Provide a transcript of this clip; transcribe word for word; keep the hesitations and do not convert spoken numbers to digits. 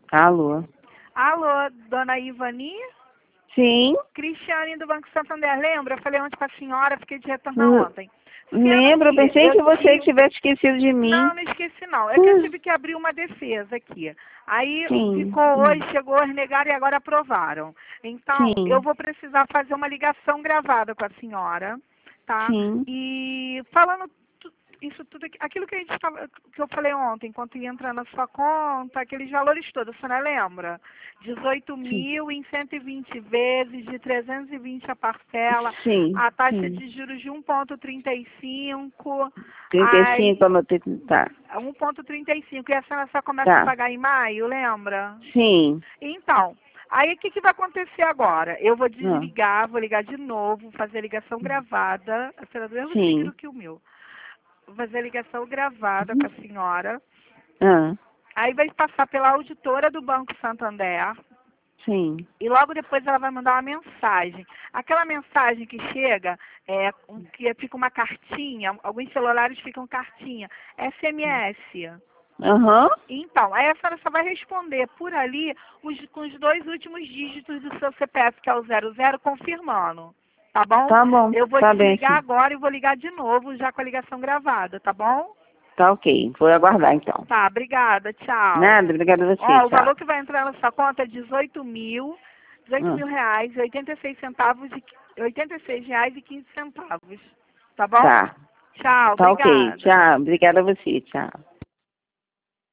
Alô? Alô, dona Ivani? Sim. Cristiane do Banco Santander, lembra? Eu falei ontem com a senhora, fiquei de retornar Hum, ontem. Lembro, eu Sendo pensei que eu você tive... tivesse esquecido de mim. Não, não esqueci não. É que eu Hum, tive que abrir uma defesa aqui. Aí Sim. ficou Hum, hoje, chegou, eles negaram e agora aprovaram. Então, eu Sim. vou precisar fazer uma ligação gravada com a senhora, tá? Sim. E falando tu- isso tudo, aqui- aquilo que a gente tava, que eu falei ontem, enquanto ia entrar na sua conta, aqueles valores todos, a senhora lembra? dezoito Sim. mil em cento e vinte vezes, de trezentos e vinte a parcela, Sim. a taxa Sim. de juros de um vírgula trinta e cinco, trinta e aí cinco, anotei. Tá. um vírgula trinta e cinco, e a senhora só começa a Tá. pagar em maio, lembra? Sim. Então, aí o que, que vai acontecer agora? Eu vou Ah, desligar, vou ligar de novo, fazer a ligação gravada, a senhora do mesmo signo Sim. que o meu. Vou fazer a ligação gravada com a senhora, Ah, aí vai passar pela auditora do Banco Santander, Sim. e logo depois ela vai mandar uma mensagem. Aquela mensagem que chega, é, um- que fica uma cartinha, alguns celulares ficam cartinha, S M S. Aham. Então, aí a senhora só vai responder por ali os, com os dois últimos dígitos do seu C P F, que é o zero zero, confirmando. Tá bom? Tá bom. Eu vou Tá bem, desligar sim. agora e vou ligar de novo, já com a ligação gravada, tá bom? Tá ok. Vou aguardar então. Tá, obrigada, tchau. Nada, obrigada a você. Ó, o Tchau. valor que vai entrar na sua conta é dezoito mil, dezoito Ah, mil reais, oitenta e seis centavos e oitenta e seis reais e quinze centavos. Tá bom? Tá. Tchau, Tá ok. obrigada. Tchau. Obrigada a você. Tchau.